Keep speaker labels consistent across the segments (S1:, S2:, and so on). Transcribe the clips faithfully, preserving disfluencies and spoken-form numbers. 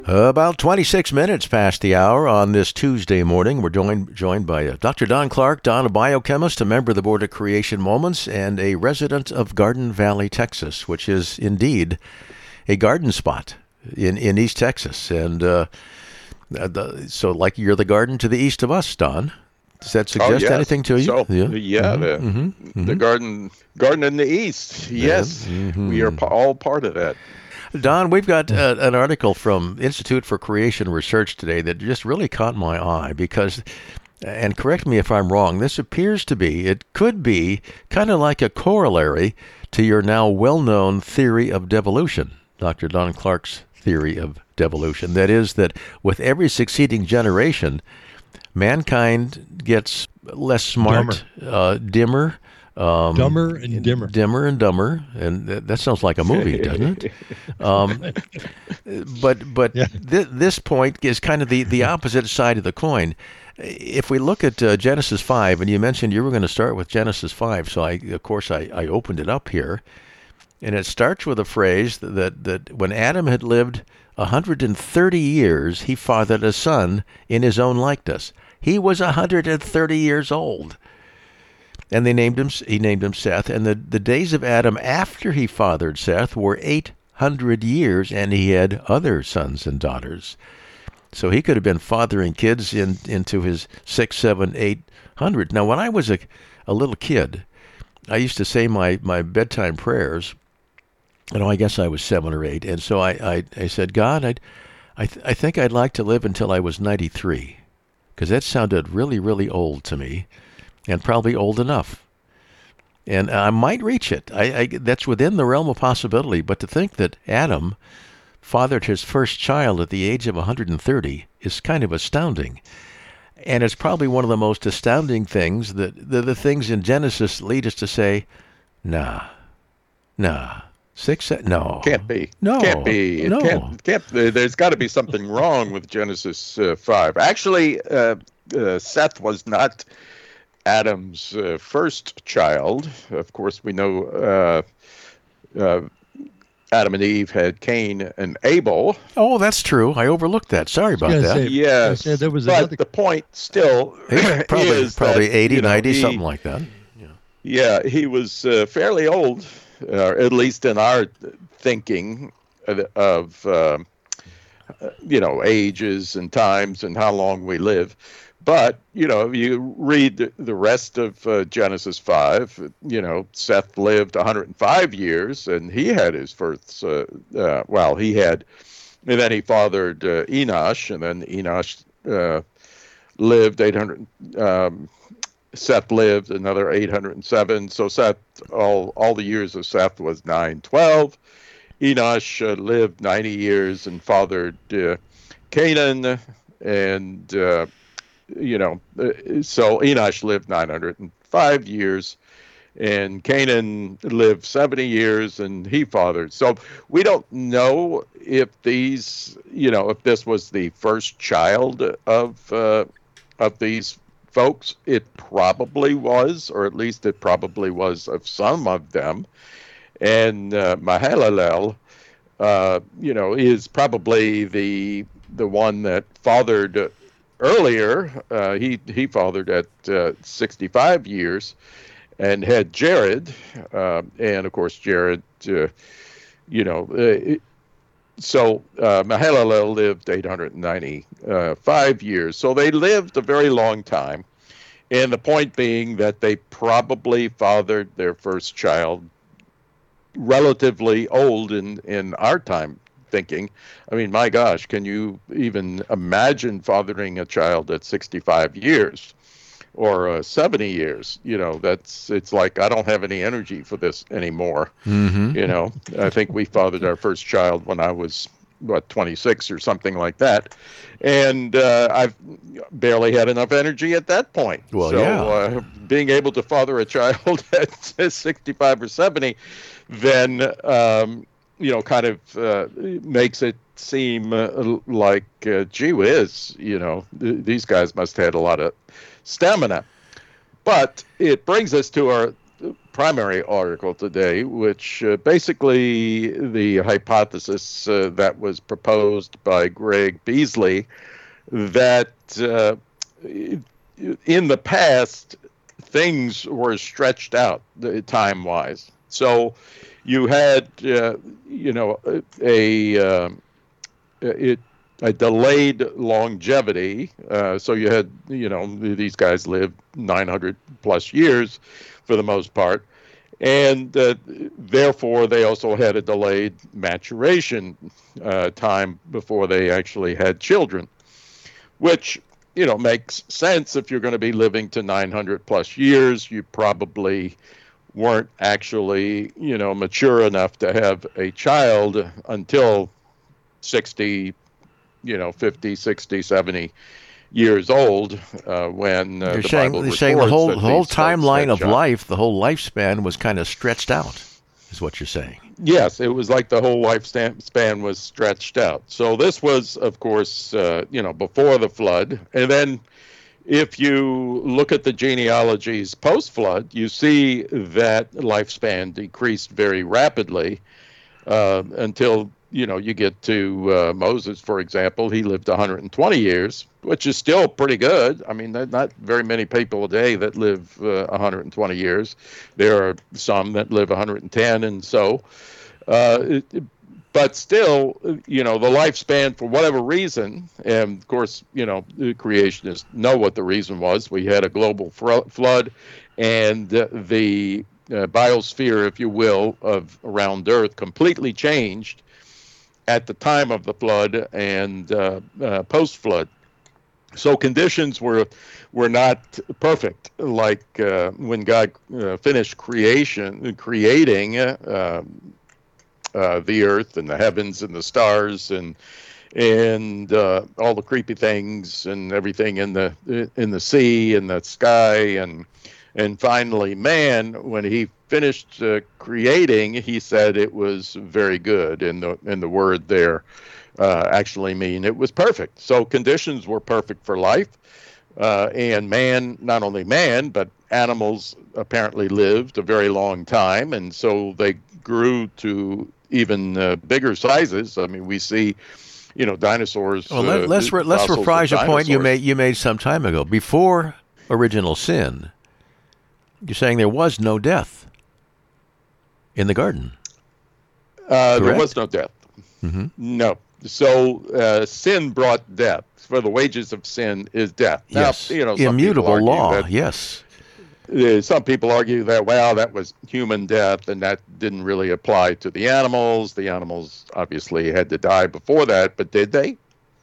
S1: About twenty-six minutes past the hour on this Tuesday morning. We're joined joined by uh, Doctor Don Clark. Don, a biochemist, a member of the Board of Creation Moments, and a resident of Garden Valley, Texas, which is indeed a garden spot in, in East Texas. And uh, the, so like you're the garden to the east of us, Don. Does that suggest
S2: oh, yes.
S1: anything to you?
S2: So, yeah,
S1: yeah
S2: mm-hmm,
S1: the,
S2: mm-hmm,
S1: mm-hmm.
S2: the garden garden in the east. Yes, mm-hmm. we are all part of that.
S1: Don, we've got uh, an article from Institute for Creation Research today that just really caught my eye because, and correct me if I'm wrong, this appears to be, it could be kind of like a corollary to your now well-known theory of devolution, Doctor Don Clark's theory of devolution. That is that with every succeeding generation, mankind gets less smart, dumber, uh, dimmer,
S3: Um, dumber and dimmer.
S1: Dimmer and dumber. And that, that sounds like a movie, doesn't it? Um, but but yeah. th- this point is kind of the, the opposite side of the coin. If we look at uh, Genesis five, and you mentioned you were going to start with Genesis five, so I of course I, I opened it up here. And it starts with a phrase that, that, that when Adam had lived one hundred thirty years, he fathered a son in his own likeness. He was one hundred thirty years old. And they named him. He named him Seth. And the, the days of Adam after he fathered Seth were eight hundred years, and he had other sons and daughters. So he could have been fathering kids in, into his six, seven, eight hundred. Now, when I was a, a little kid, I used to say my, my bedtime prayers. You know, I guess I was seven or eight, and so I I, I said, God, I'd, I th- I think I'd like to live until I was ninety-three, because that sounded really, really old to me. And probably old enough. And I might reach it. I, I, that's within the realm of possibility. But to think that Adam fathered his first child at the age of one hundred thirty is kind of astounding. And it's probably one of the most astounding things, that the, the things in Genesis lead us to say, nah, nah. Six, no.
S2: Can't be.
S1: No.
S2: Can't be. It
S1: no.
S2: Can't, can't, there's got to be something wrong with Genesis uh, five. Actually, uh, uh, Seth was not Adam's uh, first child. Of course, we know uh, uh, Adam and Eve had Cain and Abel.
S1: Oh, that's true. I overlooked that. Sorry about that.
S2: Say, yes,
S3: there was
S2: but
S3: another...
S2: the point still
S1: probably,
S2: is
S1: probably
S2: that,
S1: eighty,
S2: you know,
S1: ninety,
S2: he,
S1: something like that.
S2: Yeah, yeah he was uh, fairly old, uh, at least in our thinking of, of uh, you know, ages and times and how long we live. But, you know, you read the rest of uh, Genesis five, you know, Seth lived one hundred five years, and he had his first, uh, uh, well, he had, and then he fathered uh, Enosh, and then Enosh uh, lived eight hundred, um, Seth lived another eight hundred seven, so Seth, all, all the years of Seth was nine twelve. Enosh uh, lived ninety years and fathered uh, Canaan, and, uh, you know, so Enosh lived nine hundred five years, and Canaan lived seventy years, and he fathered. So we don't know if these, you know, if this was the first child of uh, of these folks. It probably was, or at least it probably was of some of them. And uh, Mahalalel, uh, you know, is probably the the one that fathered earlier. Uh, he he fathered at uh, sixty-five years, and had Jared, uh, and of course Jared, uh, you know, uh, so uh, Mahalalel lived eight hundred ninety-five years. So they lived a very long time, and the point being that they probably fathered their first child relatively old in, in our time thinking. I mean, my gosh, can you even imagine fathering a child at sixty-five years or uh, seventy years? You know, that's, it's like, I don't have any energy for this anymore.
S1: Mm-hmm.
S2: You know, I think we fathered our first child when I was, what, twenty-six or something like that. And uh, I've barely had enough energy at that point.
S1: Well,
S2: so
S1: yeah.
S2: uh, being able to father a child at sixty-five or seventy, then, um, you know, kind of uh, makes it seem uh, like, uh, gee whiz, you know, th- these guys must have had a lot of stamina. But it brings us to our primary article today, which uh, basically the hypothesis uh, that was proposed by Greg Beasley that uh, in the past things were stretched out uh, time-wise. So you had, uh, you know, a uh, it. a delayed longevity. Uh, so you had, you know, these guys lived nine hundred plus years for the most part. And uh, therefore, they also had a delayed maturation uh, time before they actually had children, which, you know, makes sense. If you're going to be living to nine hundred plus years, you probably weren't actually, you know, mature enough to have a child until sixty, you know, fifty, sixty, seventy years old uh, when uh,
S1: You're
S2: the
S1: saying,
S2: Bible
S1: you're saying the whole
S2: records that
S1: whole
S2: these folks
S1: timeline
S2: had
S1: of
S2: child-
S1: life, the whole lifespan was kind of stretched out, is what you're saying.
S2: Yes, it was like the whole lifespan span was stretched out. So this was, of course, uh, you know, before the flood. And then if you look at the genealogies post-flood, you see that lifespan decreased very rapidly uh, until, you know, you get to uh, Moses, for example. He lived one hundred twenty years, which is still pretty good. I mean, there's not very many people today that live uh, one hundred twenty years. There are some that live one hundred ten, and so, uh, it, but still, you know, the lifespan, for whatever reason, and of course, you know, the creationists know what the reason was. We had a global fr- flood, and uh, the uh, biosphere, if you will, of around Earth completely changed at the time of the flood and uh, uh, post-flood. So conditions were were not perfect. Like uh, when God uh, finished creation, creating uh, uh, the earth and the heavens and the stars and and uh, all the creepy things and everything in the in the sea and the sky and and finally man, when he finished uh, creating, he said it was very good. And the and the word there uh, actually mean it was perfect. So conditions were perfect for life, uh, and man, not only man, but animals apparently lived a very long time, and so they grew to even uh, bigger sizes. I mean, we see, you know, dinosaurs.
S1: Well, let,
S2: uh,
S1: let's re- let's
S2: fossils of
S1: reprise a point you
S2: dinosaurs.
S1: made you made some time ago. Before original sin, you're saying there was no death in the garden.
S2: Uh, there
S1: Correct?
S2: was no death.
S1: Mm-hmm.
S2: No. So uh, sin brought death. For the wages of sin is death. Now,
S1: Yes,
S2: you know, some
S1: immutable
S2: people argue
S1: law.
S2: that-
S1: Yes.
S2: Uh, some people argue that, well, that was human death, and that didn't really apply to the animals. The animals obviously had to die before that, but did they?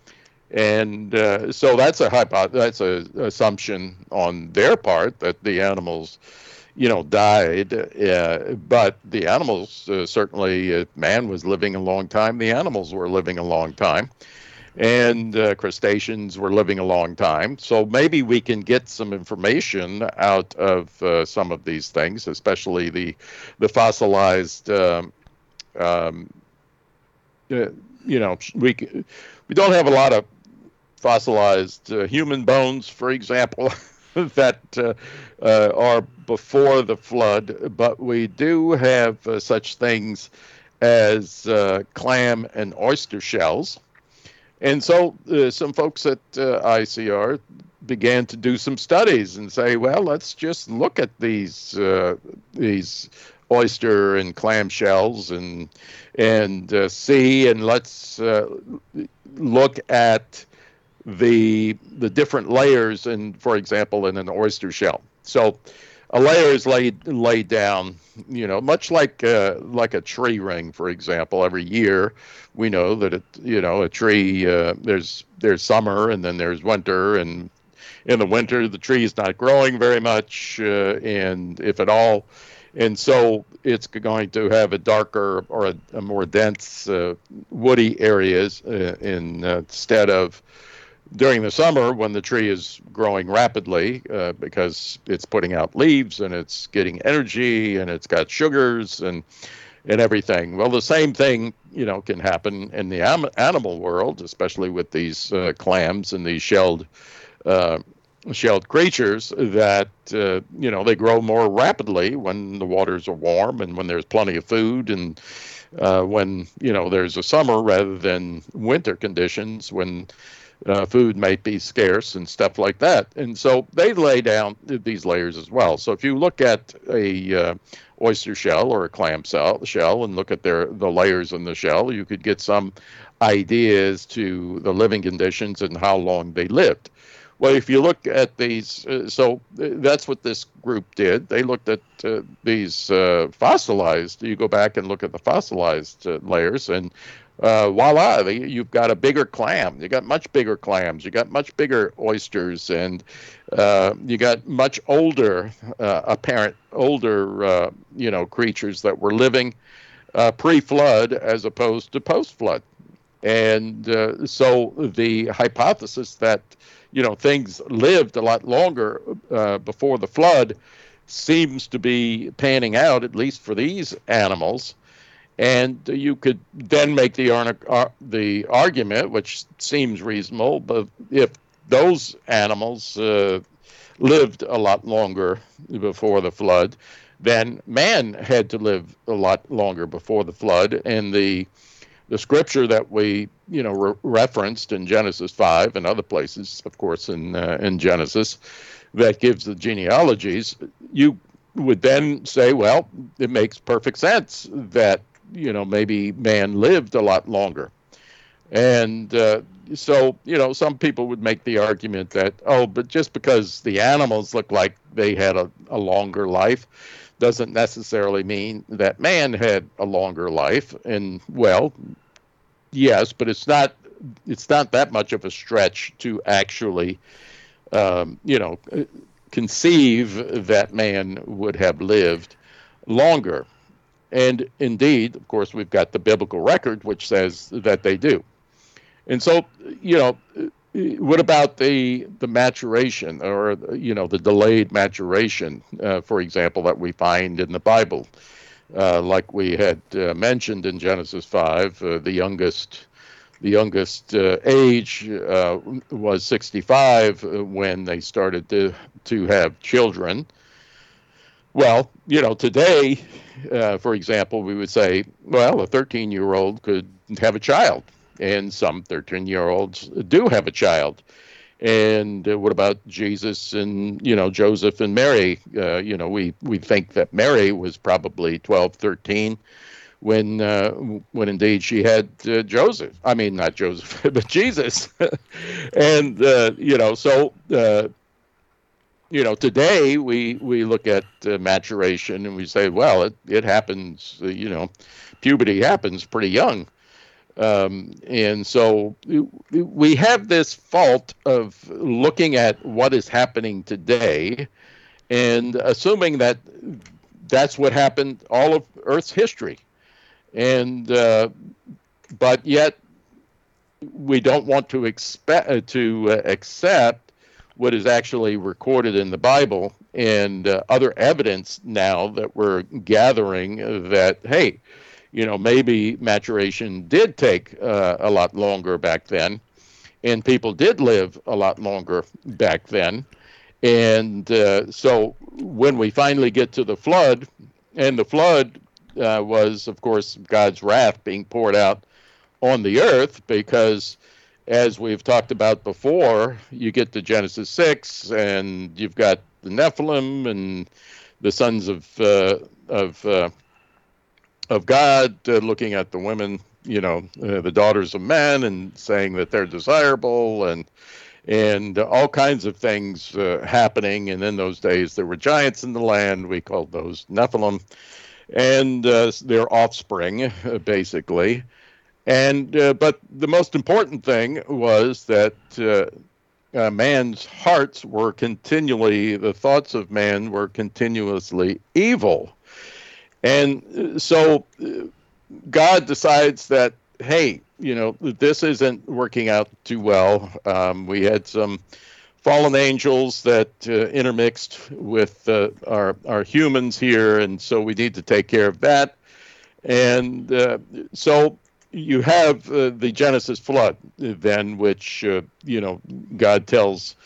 S2: And uh, so that's a hypo- that's a assumption on their part that the animals, you know, died. Uh, but the animals uh, certainly, uh, man was living a long time. The animals were living a long time. And uh, crustaceans were living a long time. So maybe we can get some information out of uh, some of these things, especially the the fossilized. Um, um, uh, you know, we c- we don't have a lot of fossilized uh, human bones, for example, that uh, uh, are before the flood, but we do have uh, such things as uh, clam and oyster shells. And so uh, some folks at uh, I C R began to do some studies and say, well, let's just look at these uh, these oyster and clam shells and and uh, see, and let's uh, look at the the different layers. And for example, in an oyster shell, so a layer is laid laid down, you know, much like uh, like a tree ring, for example. Every year, we know that it, you know, a tree uh, there's there's summer and then there's winter, and in the winter the tree is not growing very much, uh, and if at all, and so it's going to have a darker or a, a more dense uh, woody areas uh, in uh, instead of during the summer when the tree is growing rapidly uh, because it's putting out leaves and it's getting energy and it's got sugars and and everything. Well, the same thing, you know, can happen in the am- animal world, especially with these uh, clams and these shelled uh, shelled creatures that, uh, you know, they grow more rapidly when the waters are warm and when there's plenty of food, and uh, when, you know, there's a summer rather than winter conditions when uh, food might be scarce and stuff like that. And so they lay down these layers as well. So if you look at a uh, oyster shell or a clam shell, shell and look at their the layers in the shell, you could get some ideas to the living conditions and how long they lived. Well, if you look at these, uh, so that's what this group did. They looked at uh, these uh, fossilized. You go back and look at the fossilized uh, layers, and uh, voila, they, you've got a bigger clam. You got much bigger clams. You got much bigger oysters, and uh, you got much older, uh, apparent older, uh, you know, creatures that were living uh, pre-flood as opposed to post-flood. And uh, so the hypothesis that, you know, things lived a lot longer uh, before the flood seems to be panning out, at least for these animals. And you could then make the uh, the argument, which seems reasonable, but if those animals uh, lived a lot longer before the flood, then man had to live a lot longer before the flood. And the the scripture that we, you know, re- referenced in Genesis five and other places, of course, in uh, in Genesis, that gives the genealogies, you would then say, well, it makes perfect sense that, you know, maybe man lived a lot longer. And uh, so, you know, some people would make the argument that, oh, but just because the animals look like they had a, a longer life doesn't necessarily mean that man had a longer life. And, well, yes, but it's not it's not that much of a stretch to actually, um, you know, conceive that man would have lived longer. And indeed, of course, we've got the biblical record, which says that they do. And so, you know, what about the the maturation, or, you know, the delayed maturation, uh, for example, that we find in the Bible? Uh, like we had uh, mentioned in Genesis five, uh, the youngest the youngest uh, age uh, was sixty-five when they started to to have children. Well, you know, today, uh, for example, we would say, well, a thirteen-year-old could have a child, and some thirteen-year-olds do have a child. And uh, what about Jesus and, you know, Joseph and Mary? Uh, you know, we, we think that Mary was probably twelve, thirteen when uh, when indeed she had uh, Joseph. I mean, not Joseph, but Jesus. And, uh, you know, so, uh, you know, today we, we look at uh, maturation and we say, well, it, it happens, uh, you know, puberty happens pretty young. Um, and so we have this fault of looking at what is happening today and assuming that that's what happened all of Earth's history. And uh, but yet we don't want to expect uh, to uh, accept what is actually recorded in the Bible and uh, other evidence now that we're gathering uh, that, hey, you know, maybe maturation did take uh, a lot longer back then, and people did live a lot longer back then. And uh, so when we finally get to the flood, and the flood uh, was, of course, God's wrath being poured out on the earth, because as we've talked about before, you get to Genesis six, and you've got the Nephilim and the sons of uh, of uh, of God uh, looking at the women, you know, uh, the daughters of men, and saying that they're desirable, and and uh, all kinds of things uh, happening. And in those days, there were giants in the land. We called those Nephilim, and uh, their offspring, uh, basically. And uh, but the most important thing was that uh, uh, man's hearts were continually, the thoughts of man were continuously evil. And so God decides that, hey, you know, this isn't working out too well. Um, we had some fallen angels that uh, intermixed with uh, our our humans here, and so we need to take care of that. And uh, so you have uh, the Genesis flood then, which, uh, you know, God tells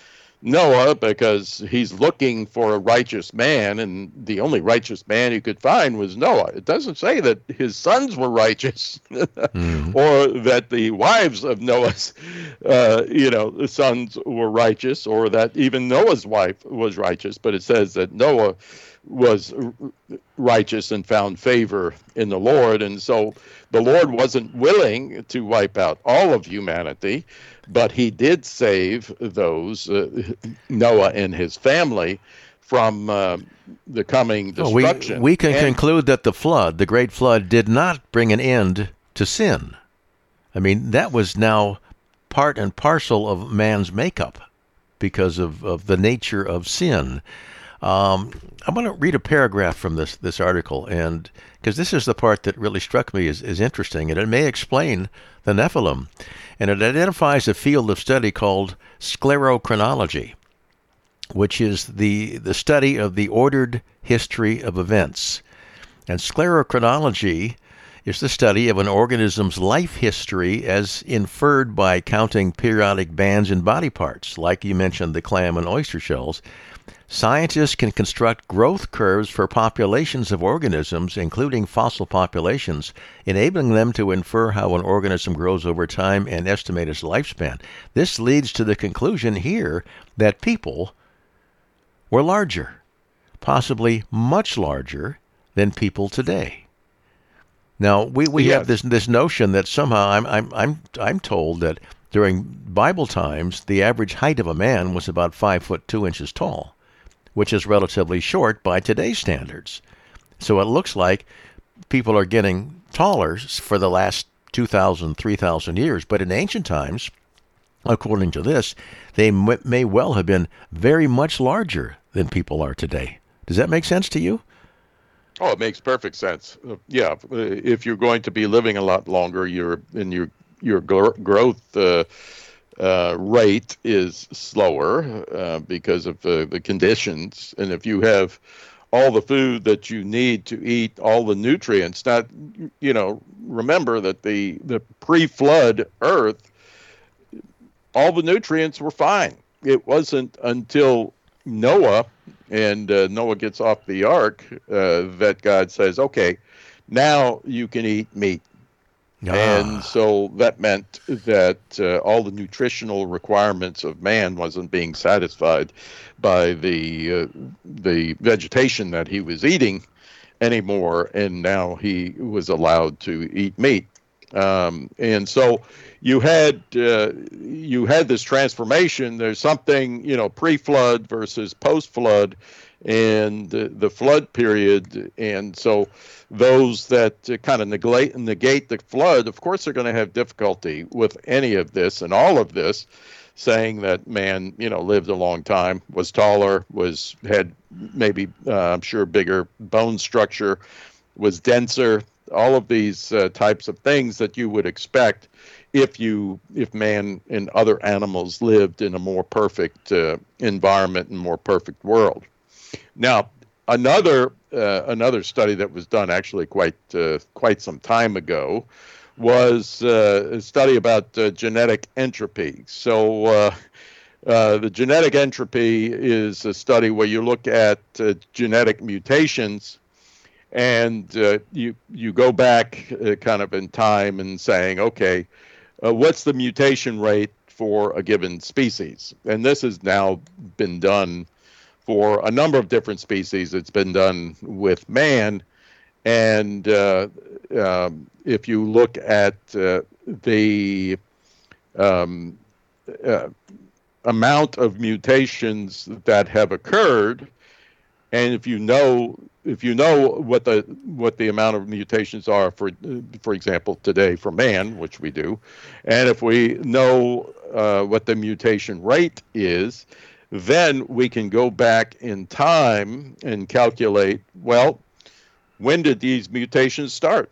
S2: Noah because he's looking for a righteous man, and the only righteous man he could find was Noah. It doesn't say that his sons were righteous mm-hmm. or that the wives of Noah's, uh, you know, sons were righteous, or that even Noah's wife was righteous, but it says that Noah was righteous and found favor in the Lord. And so the Lord wasn't willing to wipe out all of humanity, but he did save those, uh, Noah and his family, from uh, the coming destruction.
S1: Well, we, we can
S2: and,
S1: conclude that the flood, the great flood, did not bring an end to sin. I mean, that was now part and parcel of man's makeup because of, of the nature of sin. Um, I'm going to read a paragraph from this this article, and because this is the part that really struck me as, as interesting, and it may explain the Nephilim. And it identifies a field of study called sclerochronology, which is the, the study of the ordered history of events. And sclerochronology is the study of an organism's life history as inferred by counting periodic bands in body parts, like you mentioned, the clam and oyster shells. Scientists can construct growth curves for populations of organisms, including fossil populations, enabling them to infer how an organism grows over time and estimate its lifespan. This leads to the conclusion here that people were larger, possibly much larger than people today. Now, we, we
S2: yes.
S1: have this this notion that somehow I'm I'm I'm I'm told that during Bible times the average height of a man was about five foot two inches tall, which is relatively short by today's standards. So it looks like people are getting taller for the last two thousand, three thousand years. But in ancient times, according to this, they m- may well have been very much larger than people are today. Does that make sense to you?
S2: Oh, it makes perfect sense. Uh, yeah, if you're going to be living a lot longer, your and your your gr- growth uh, uh, rate is slower uh, because of uh, the conditions. And if you have all the food that you need to eat, all the nutrients, not, you know, remember that the, the pre-flood Earth, all the nutrients were fine. It wasn't until Noah and uh, Noah gets off the ark uh, that God says, okay, now you can eat meat. Ah. And so that meant that uh, all the nutritional requirements of man wasn't being satisfied by the uh, the vegetation that he was eating anymore, and now he was allowed to eat meat. Um, and so you had uh, you had this transformation. There's something, you know, pre-flood versus post-flood, and uh, the flood period. And so those that uh, kind of negate negate the flood, of course, are going to have difficulty with any of this and all of this, saying that man, you know, lived a long time, was taller, was had maybe uh, I'm sure bigger bone structure, was denser. All of these uh, types of things that you would expect if you if man and other animals lived in a more perfect uh, environment and more perfect world. Now, another uh, another study that was done actually quite uh, quite some time ago was uh, a study about uh, genetic entropy. So uh, uh, the genetic entropy is a study where you look at uh, genetic mutations. And uh, you you go back uh, kind of in time and saying, okay, uh, what's the mutation rate for a given species? And this has now been done for a number of different species. It's been done with man. And uh, um, if you look at uh, the um, uh, amount of mutations that have occurred, and if you know if you know what the what the amount of mutations are for for example today for man, which we do, and if we know uh, what the mutation rate is, then we can go back in time and calculate, well, when did these mutations start?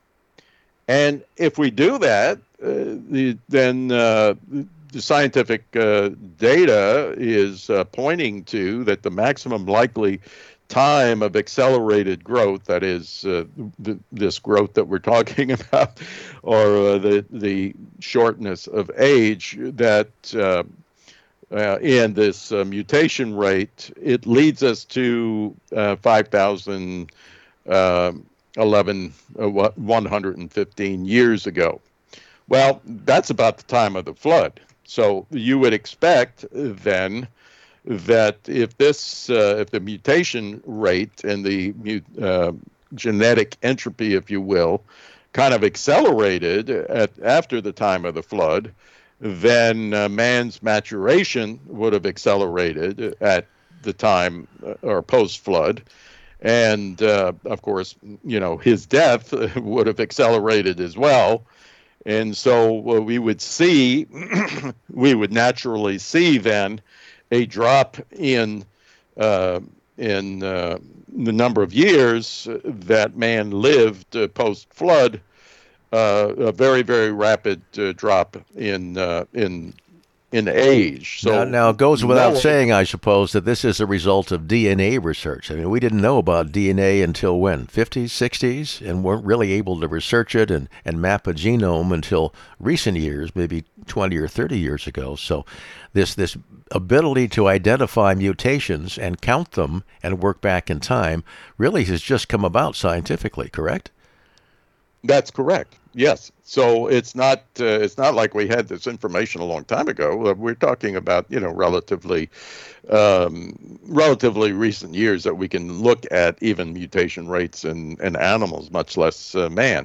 S2: And if we do that, uh, the, then uh, the scientific uh, data is uh, pointing to that the maximum likely time of accelerated growth, that is uh, th- this growth that we're talking about, or uh, the the shortness of age, that uh, uh, in this uh, mutation rate, it leads us to uh, five thousand eleven, uh, one hundred fifteen years ago. Well, that's about the time of the flood. So you would expect then that if this, uh, if the mutation rate and the uh, genetic entropy, if you will, kind of accelerated at, after the time of the flood, then uh, man's maturation would have accelerated at the time uh, or post-flood. And, uh, of course, you know, his death would have accelerated as well. And so uh, we would see, we would naturally see then a drop in uh, in uh, the number of years that man lived uh, post-flood, uh, a very, very rapid uh, drop in uh, in in age. So
S1: now, now it goes without
S2: no,
S1: saying, I suppose, that this is a result of D N A research. I mean, we didn't know about D N A until when? fifties, sixties, and weren't really able to research it and, and map a genome until recent years, maybe twenty or thirty years ago. So this this ability to identify mutations and count them and work back in time really has just come about scientifically, correct?
S2: That's correct. Yes. So it's not uh, it's not like we had this information a long time ago. We're talking about, you know, relatively um, relatively recent years that we can look at even mutation rates in, in animals, much less uh, man.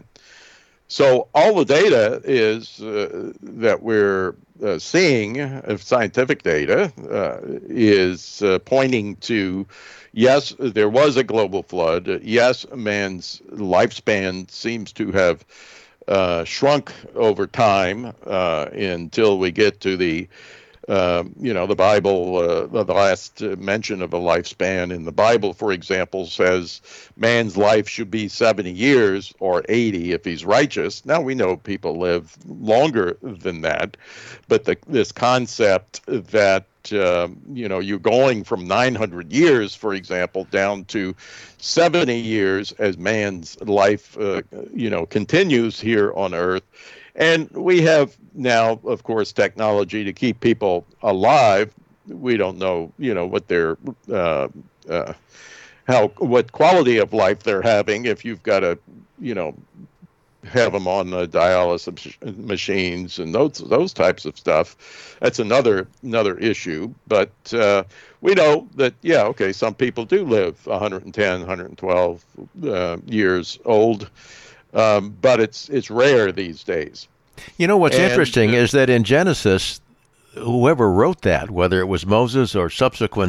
S2: So all the data is uh, that we're uh, seeing of scientific data uh, is uh, pointing to, yes, there was a global flood. Yes, man's lifespan seems to have uh, shrunk over time uh, until we get to the, uh, you know, the Bible, uh, the last mention of a lifespan in the Bible, for example, says man's life should be seventy years or eighty if he's righteous. Now, we know people live longer than that, but the, this concept that Um, you know, you're going from nine hundred years, for example, down to seventy years as man's life, uh, you know, continues here on Earth. And we have now, of course, technology to keep people alive. We don't know, you know, what their, uh, uh, how, what quality of life they're having if you've got to, you know, have them on uh, dialysis machines and those those types of stuff. That's another another issue. But uh, we know that, yeah, okay, some people do live one hundred ten, one hundred twelve uh, years old, um, but it's it's rare these days.
S1: You know, what's
S2: and,
S1: interesting
S2: uh,
S1: is that in Genesis, whoever wrote that, whether it was Moses or subsequent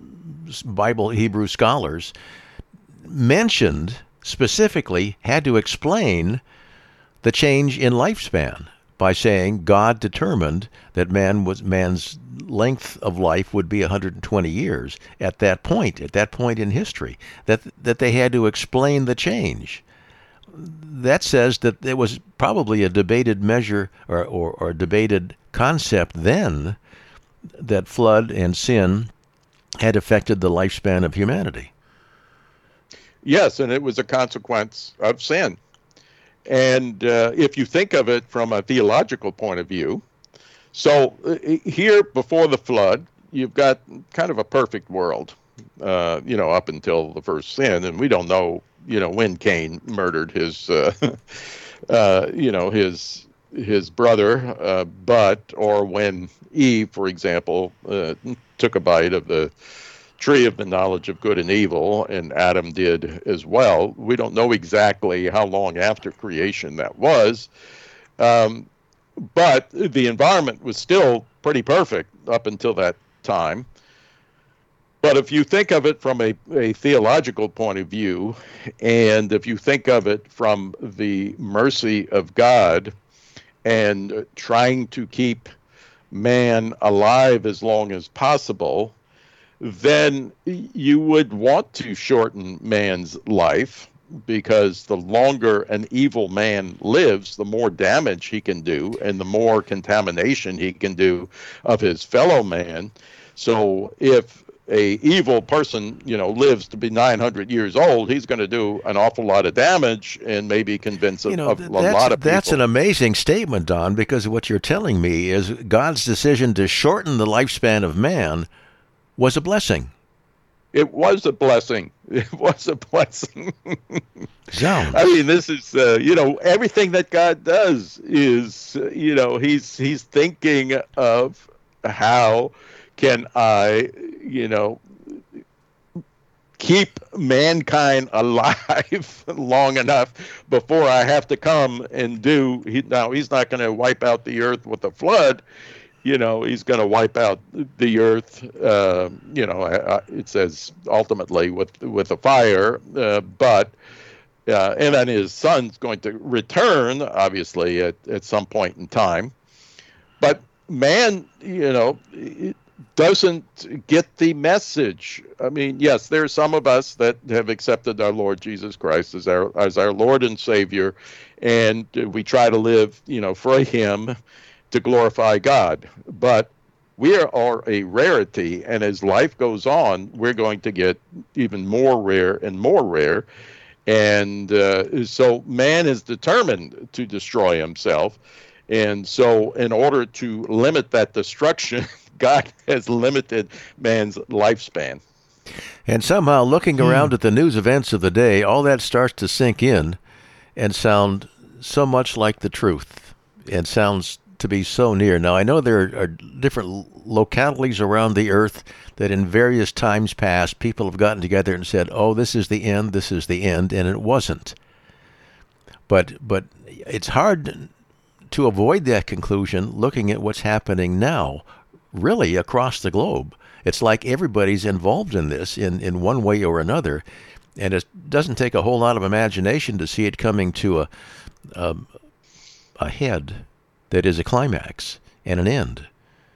S1: Bible Hebrew scholars, mentioned specifically, had to explain the change in lifespan by saying God determined that man was man's length of life would be one hundred twenty years at that point, at that point in history, that that they had to explain the change. That says that there was probably a debated measure or, or, or debated concept then that flood and sin had affected the lifespan of humanity.
S2: Yes, and it was a consequence of sin. And uh, if you think of it from a theological point of view, so uh, here before the flood, you've got kind of a perfect world, uh, you know, up until the first sin. And we don't know, you know, when Cain murdered his, uh, uh, you know, his his brother, uh, but, or when Eve, for example, uh, took a bite of the tree of the knowledge of good and evil, and Adam did as well. We don't know exactly how long after creation that was, um, but the environment was still pretty perfect up until that time. But if you think of it from a, a theological point of view, and if you think of it from the mercy of God and trying to keep man alive as long as possible, then you would want to shorten man's life, because the longer an evil man lives, the more damage he can do and the more contamination he can do of his fellow man. So if a evil person, you know, lives to be nine hundred years old, he's going to do an awful lot of damage and maybe convince a,
S1: you know,
S2: a, a lot of people.
S1: That's an amazing statement, Don, because what you're telling me is God's decision to shorten the lifespan of man was a blessing.
S2: It was a blessing. It was a blessing.
S1: Zounds.
S2: I mean, this is, uh, you know, everything that God does is, uh, you know, he's he's thinking of how can I, you know, keep mankind alive long enough before I have to come and do. He, now, he's not going to wipe out the earth with a flood. You know, he's going to wipe out the earth, uh, you know, uh, it says ultimately with with a fire, uh, but, uh, and then his son's going to return, obviously, at, at some point in time. But man, you know, it doesn't get the message. I mean, yes, there are some of us that have accepted our Lord Jesus Christ as our, as our Lord and Savior, and we try to live, you know, for him, to glorify God. But we are a rarity, and as life goes on, we're going to get even more rare and more rare. And uh, so man is determined to destroy himself. And so in order to limit that destruction, God has limited man's lifespan.
S1: And somehow, looking around mm. at the news events of the day, all that starts to sink in and sound so much like the truth, and sounds to be so near. Now, I know there are different localities around the earth that in various times past, people have gotten together and said, oh, this is the end, this is the end, and it wasn't. But but it's hard to avoid that conclusion looking at what's happening now, really across the globe. It's like everybody's involved in this in, in one way or another, and it doesn't take a whole lot of imagination to see it coming to a a, a head that is a climax and an end.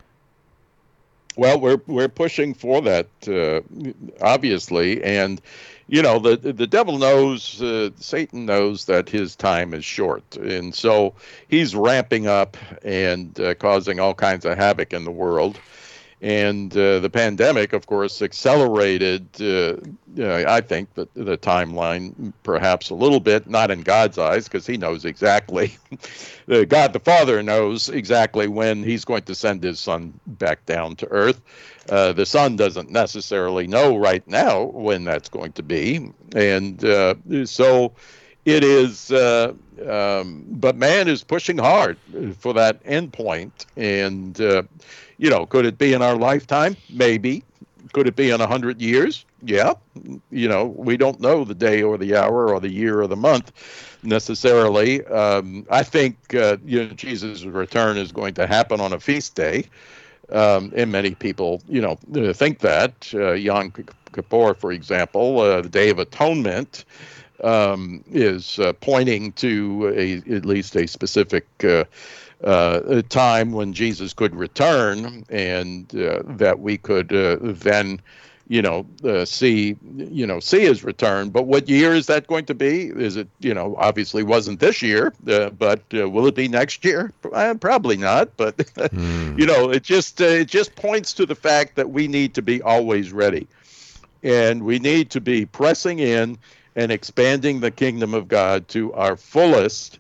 S2: Well, we're we're pushing for that, uh, obviously, and you know the the devil knows, uh, Satan knows that his time is short, and so he's ramping up and uh, causing all kinds of havoc in the world. And uh, the pandemic, of course, accelerated, uh, uh, I think, the, the timeline perhaps a little bit, not in God's eyes, because he knows exactly, uh, God the Father knows exactly when he's going to send his son back down to earth. Uh, the son doesn't necessarily know right now when that's going to be. And uh, so it is, uh, um, but man is pushing hard for that end point. And, uh, you know, could it be in our lifetime? Maybe. Could it be in a hundred years? Yeah. You know, we don't know the day or the hour or the year or the month necessarily. Um, I think, uh, you know, Jesus' return is going to happen on a feast day. Um, and many people, you know, think that. Uh, Yom Kippur, for example, uh, the Day of Atonement, um, is uh, pointing to a, at least a specific uh, uh, a time when Jesus could return, and uh, that we could uh, then, you know, uh, see, you know, see his return. But what year is that going to be? Is it, you know, obviously wasn't this year, uh, but uh, will it be next year? Uh, probably not. But mm. you know, it just uh, it just points to the fact that we need to be always ready, and we need to be pressing in and expanding the kingdom of God to our fullest.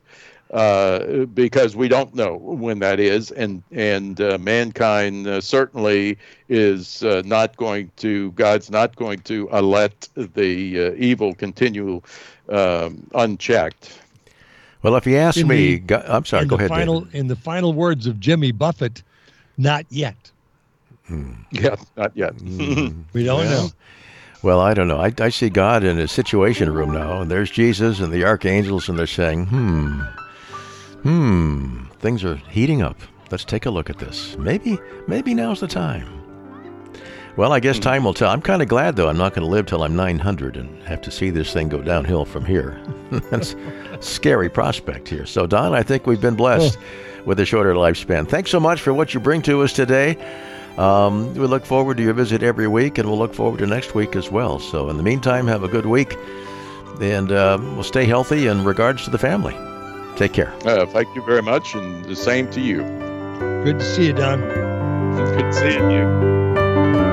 S2: Uh, because we don't know when that is, and and uh, mankind uh, certainly is uh, not going to. God's not going to uh, let the uh, evil continue um, unchecked.
S1: Well, if you ask
S3: in
S1: me,
S3: the,
S1: go, I'm sorry. Go ahead.
S3: Final,
S1: David.
S3: In the final words of Jimmy Buffett, not yet.
S2: Hmm. Yeah, not yet.
S1: Mm.
S3: We don't
S1: yeah.
S3: know.
S1: Well, I don't know. I, I see God in his situation room now, and there's Jesus and the archangels, and they're saying, "Hmm." Hmm, things are heating up. Let's take a look at this. Maybe, maybe now's the time. Well, I guess time will tell. I'm kind of glad, though, I'm not going to live till I'm nine hundred and have to see this thing go downhill from here. That's a scary prospect here. So, Don, I think we've been blessed oh. with a shorter lifespan. Thanks so much for what you bring to us today. Um, we look forward to your visit every week, and we'll look forward to next week as well. So, in the meantime, have a good week, and uh, we'll stay healthy, in regards to the family. Take care.
S2: Uh, thank you very much, and the same to you.
S3: Good to see you, Don.
S2: Good seeing you.